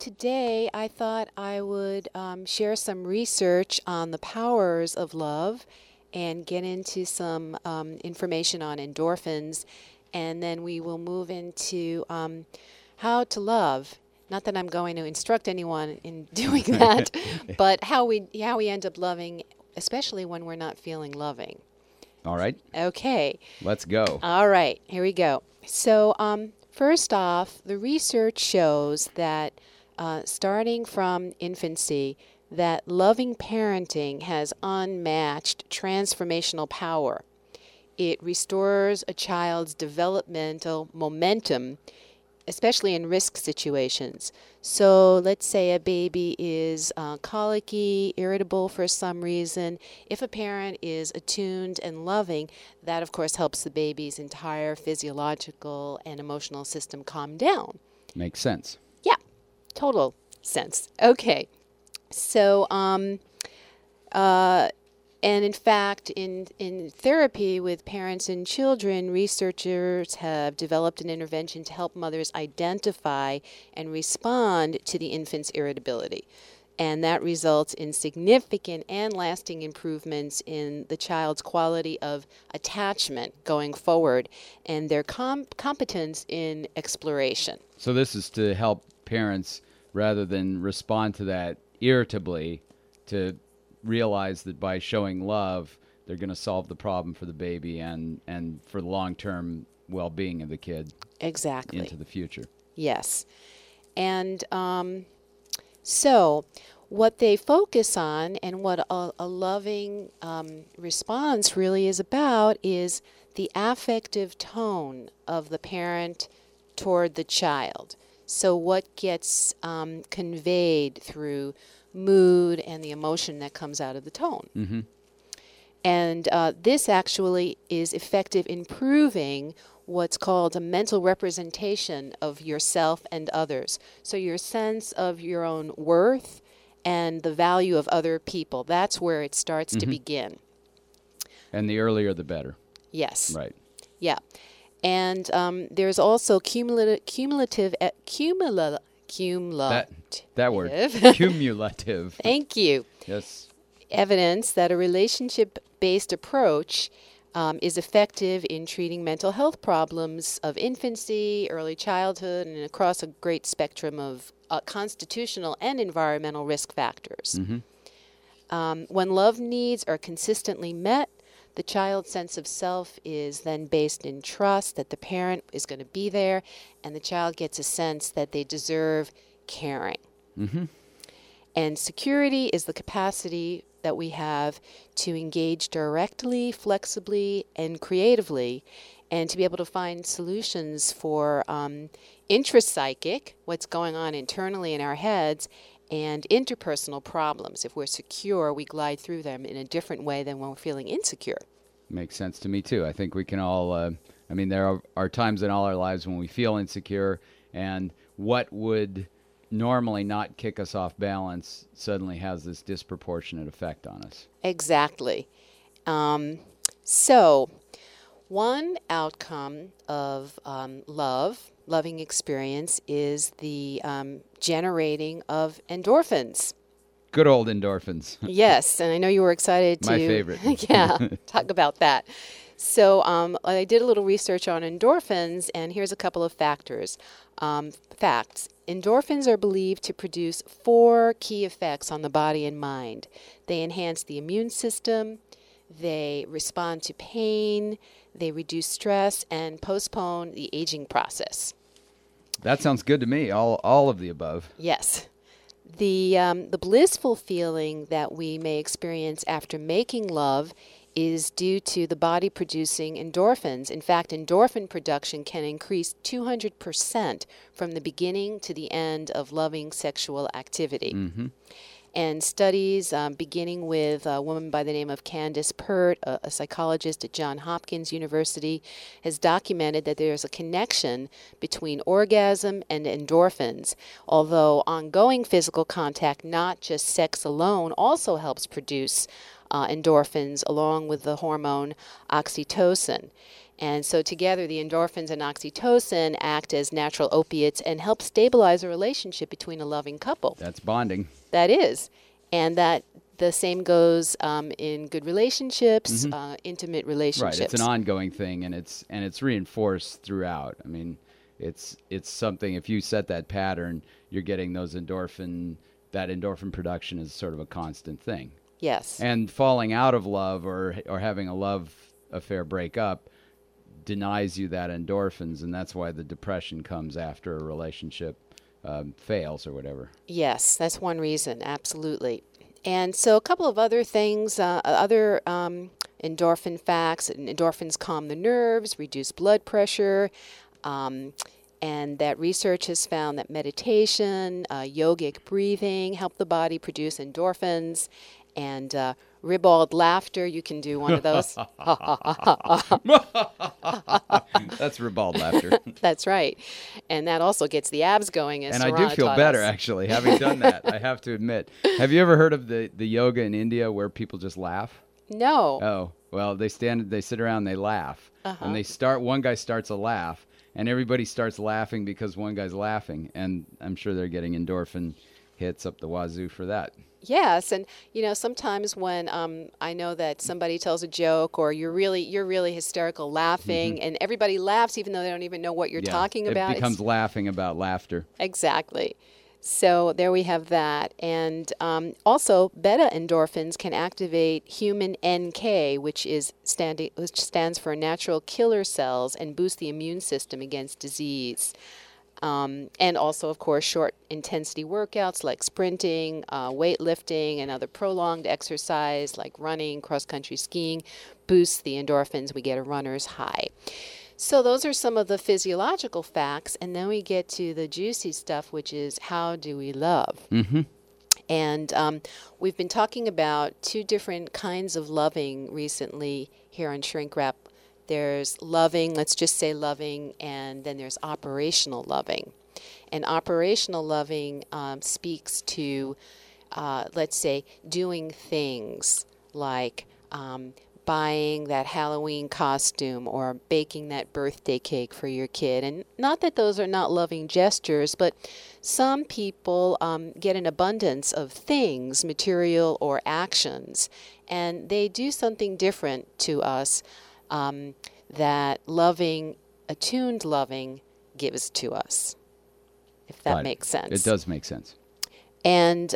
today I thought I would share some research on the powers of love and get into some information on endorphins, and then we will move into how to love. Not that I'm going to instruct anyone in doing that, but how we end up loving, especially when we're not feeling loving. All right. Okay. Let's go. All right. Here we go. So first off, the research shows that starting from infancy, that loving parenting has unmatched transformational power. It restores a child's developmental momentum, especially in risk situations. So let's say a baby is colicky, irritable for some reason. If a parent is attuned and loving, that of course helps the baby's entire physiological and emotional system calm down. Makes sense. Yeah, total sense. Okay. So, and in fact, in therapy with parents and children, researchers have developed an intervention to help mothers identify and respond to the infant's irritability. And that results in significant and lasting improvements in the child's quality of attachment going forward and their competence in exploration. So this is to help parents, rather than respond to that irritably, to realize that by showing love, they're going to solve the problem for the baby and for the long-term well-being of the kid. Exactly. Into the future. Yes. And so what they focus on and what a loving response really is about is the affective tone of the parent toward the child. So what gets conveyed through mood and the emotion that comes out of the tone. Mm-hmm. And this actually is effective in proving what's called a mental representation of yourself and others. So your sense of your own worth and the value of other people, that's where it starts to begin. And the earlier the better. Yes. Right. Yeah. And there's also cumulative that word. Cumulative. Thank you. Yes. Evidence that a relationship-based approach is effective in treating mental health problems of infancy, early childhood, and across a great spectrum of constitutional and environmental risk factors. Mm-hmm. When love needs are consistently met, the child's sense of self is then based in trust that the parent is going to be there, and the child gets a sense that they deserve caring. Mm-hmm. And security is the capacity that we have to engage directly, flexibly, and creatively, and to be able to find solutions for intrapsychic, what's going on internally in our heads, and interpersonal problems. If we're secure, we glide through them in a different way than when we're feeling insecure. Makes sense to me, too. I think we can all, there are times in all our lives when we feel insecure, and what would normally not kick us off balance suddenly has this disproportionate effect on us. Exactly. So one outcome of loving experience is the generating of endorphins. Good old endorphins. Yes, and I know you were excited to... My favorite. Talk about that. So I did a little research on endorphins, and here's a couple of facts. Endorphins are believed to produce 4 key effects on the body and mind. They enhance the immune system, they respond to pain, they reduce stress, and postpone the aging process. That sounds good to me, all of the above. Yes. The blissful feeling that we may experience after making love is due to the body producing endorphins. In fact, endorphin production can increase 200% from the beginning to the end of loving sexual activity. Mm-hmm. And studies, beginning with a woman by the name of Candace Pert, a psychologist at Johns Hopkins University, has documented that there's a connection between orgasm and endorphins, although ongoing physical contact, not just sex alone, also helps produce endorphins along with the hormone oxytocin. And so together, the endorphins and oxytocin act as natural opiates and help stabilize a relationship between a loving couple. That's bonding. That is. And that the same goes in good relationships, intimate relationships. Right. It's an ongoing thing, and it's reinforced throughout. I mean, it's something. If you set that pattern, you're getting those endorphin. That endorphin production is sort of a constant thing. Yes. And falling out of love or having a love affair break up denies you that endorphins, and that's why the depression comes after a relationship fails or whatever. Yes, that's one reason, absolutely. And so a couple of other things, other endorphin facts. Endorphins calm the nerves, reduce blood pressure, and that research has found that meditation, yogic breathing help the body produce endorphins, and ribald laughter, you can do one of those. That's ribald laughter. That's right. And that also gets the abs going, as And Sarana I do feel taught better, us. actually, having done that, I have to admit. Have you ever heard of the yoga in India where people just laugh? No. Oh, well, they sit around, they laugh. And one guy starts a laugh, and everybody starts laughing because one guy's laughing. And I'm sure they're getting endorphin hits up the wazoo for that. Yes, and sometimes when I know that somebody tells a joke or you're really hysterical laughing, and everybody laughs even though they don't even know what you're talking about. It becomes laughing about laughter. Exactly. So there we have that, and also beta endorphins can activate human NK, which stands for natural killer cells, and boost the immune system against disease. And also, of course, short intensity workouts like sprinting, weightlifting, and other prolonged exercise like running, cross-country skiing boosts the endorphins. We get a runner's high. So those are some of the physiological facts, and then we get to the juicy stuff, which is how do we love? Mm-hmm. And we've been talking about two different kinds of loving recently here on Shrink Wrap. There's loving, let's just say loving, and then there's operational loving. And operational loving speaks to, let's say, doing things like buying that Halloween costume or baking that birthday cake for your kid. And not that those are not loving gestures, but some people get an abundance of things, material or actions, and they do something different to us that attuned loving gives to us, if that makes sense. It does make sense. And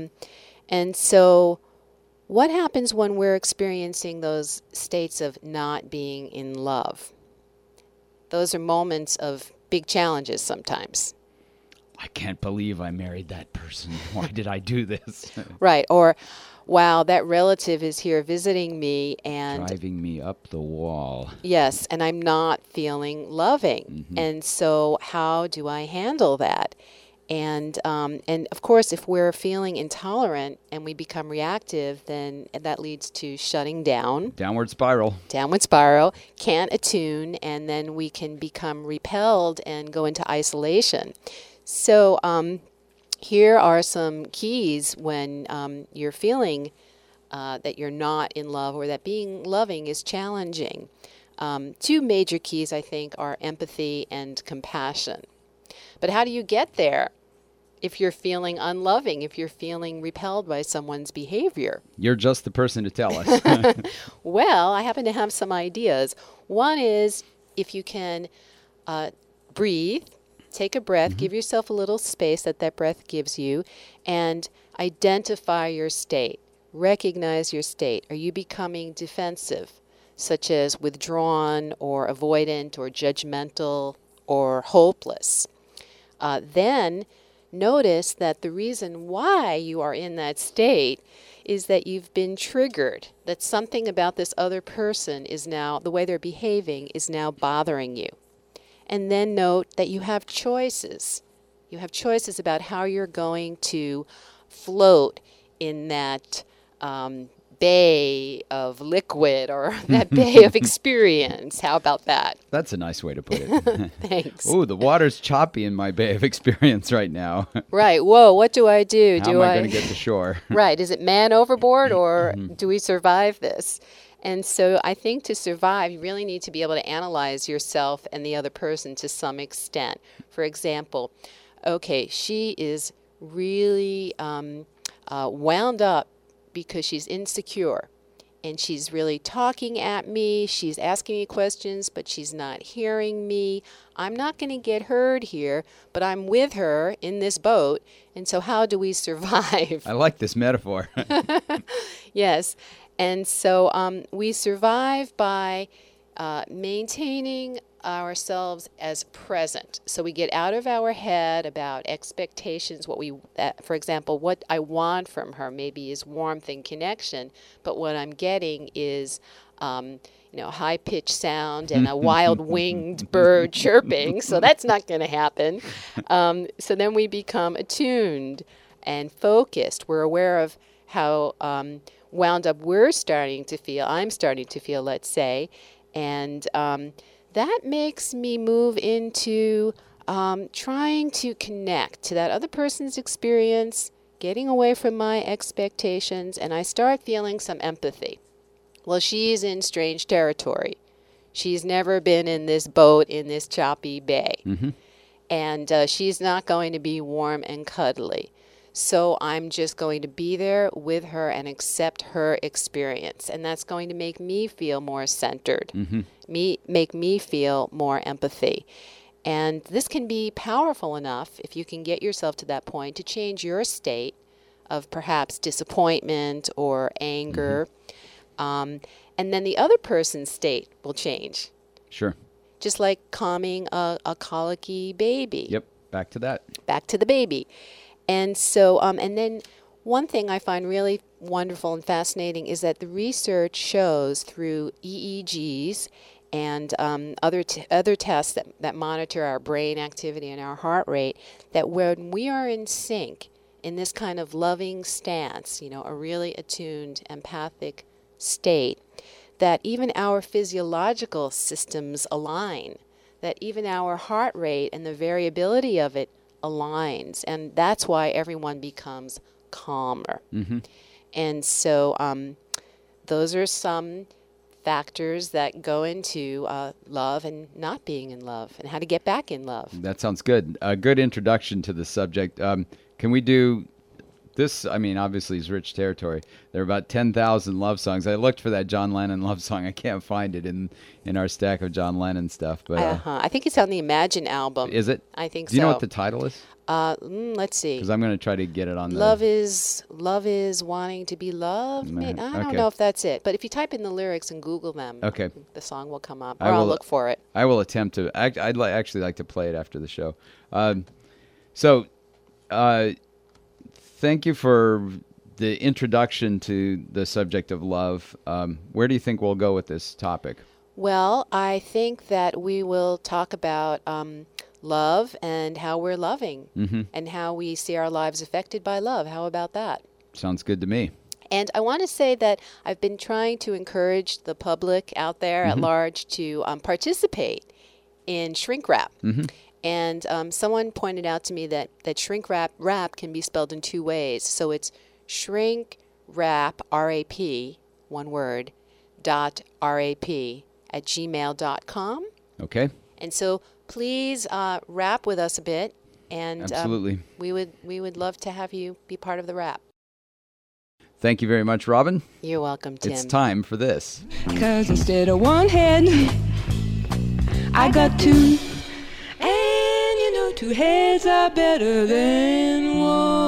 so what happens when we're experiencing those states of not being in love? Those are moments of big challenges sometimes. I can't believe I married that person. Why did I do this? Right. Or, wow, that relative is here visiting me and driving me up the wall. Yes, and I'm not feeling loving. Mm-hmm. And so how do I handle that? And of course, if we're feeling intolerant and we become reactive, then that leads to shutting down. Downward spiral, can't attune, and then we can become repelled and go into isolation. So here are some keys when you're feeling that you're not in love or that being loving is challenging. Two major keys, I think, are empathy and compassion. But how do you get there if you're feeling unloving, if you're feeling repelled by someone's behavior? You're just the person to tell us. Well, I happen to have some ideas. One is if you can breathe, take a breath, give yourself a little space that breath gives you, and identify your state. Recognize your state. Are you becoming defensive, such as withdrawn or avoidant or judgmental or hopeless? Then notice that the reason why you are in that state is that you've been triggered, that something about this other person is now, the way they're behaving is now bothering you. And then note that you have choices. You have choices about how you're going to float in that bay of liquid or that bay of experience. How about that? That's a nice way to put it. Thanks. Oh, the water's choppy in my bay of experience right now. Right. Whoa, what do I do? How am I going to get to shore? Right. Is it man overboard or do we survive this? And so I think to survive, you really need to be able to analyze yourself and the other person to some extent. For example, okay, she is really wound up because she's insecure. And she's really talking at me. She's asking me questions, but she's not hearing me. I'm not going to get heard here, but I'm with her in this boat. And so how do we survive? I like this metaphor. Yes. And so we survive by maintaining ourselves as present. So we get out of our head about expectations, for example, what I want from her maybe is warmth and connection, but what I'm getting is high-pitched sound and a wild-winged bird chirping, so that's not going to happen. So then we become attuned and focused. We're aware of how wound up I'm starting to feel, let's say, and that makes me move into trying to connect to that other person's experience, getting away from my expectations, and I start feeling some empathy. Well, she's in strange territory. She's never been in this boat in this choppy bay. Mm-hmm. And she's not going to be warm and cuddly. So I'm just going to be there with her and accept her experience. And that's going to make me feel more centered, make me feel more empathy. And this can be powerful enough, if you can get yourself to that point, to change your state of perhaps disappointment or anger. And then the other person's state will change. Sure. Just like calming a colicky baby. Yep. Back to that. Back to the baby. And so, and then one thing I find really wonderful and fascinating is that the research shows through EEGs and other tests that monitor our brain activity and our heart rate, that when we are in sync in this kind of loving stance, a really attuned, empathic state, that even our physiological systems align, that even our heart rate and the variability of it aligns, and that's why everyone becomes calmer. And so those are some factors that go into love and not being in love, and how to get back in love. That sounds good. A good introduction to the subject. Can we do this? I mean, obviously, is rich territory. There are about 10,000 love songs. I looked for that John Lennon love song. I can't find it in our stack of John Lennon stuff. But I think it's on the Imagine album. Is it? I think so. Do you know what the title is? Let's see. Because I'm going to try to get it on. Love is wanting to be loved. I don't know if that's it. But if you type in the lyrics and Google them, the song will come up. Or I'll look for it. I will attempt to. I'd actually like to play it after the show. Thank you for the introduction to the subject of love. Where do you think we'll go with this topic? Well, I think that we will talk about love and how we're loving and how we see our lives affected by love. How about that? Sounds good to me. And I want to say that I've been trying to encourage the public out there at large to participate in shrink wrap. And someone pointed out to me that shrink wrap can be spelled in two ways. So it's shrink wrap, R-A-P, one word, .rap@gmail.com. Okay. And so please rap with us a bit. And absolutely. We would love to have you be part of the rap. Thank you very much, Robin. You're welcome, Tim. It's time for this. 'Cause instead of one head, I got two. And you know 2 heads are better than one.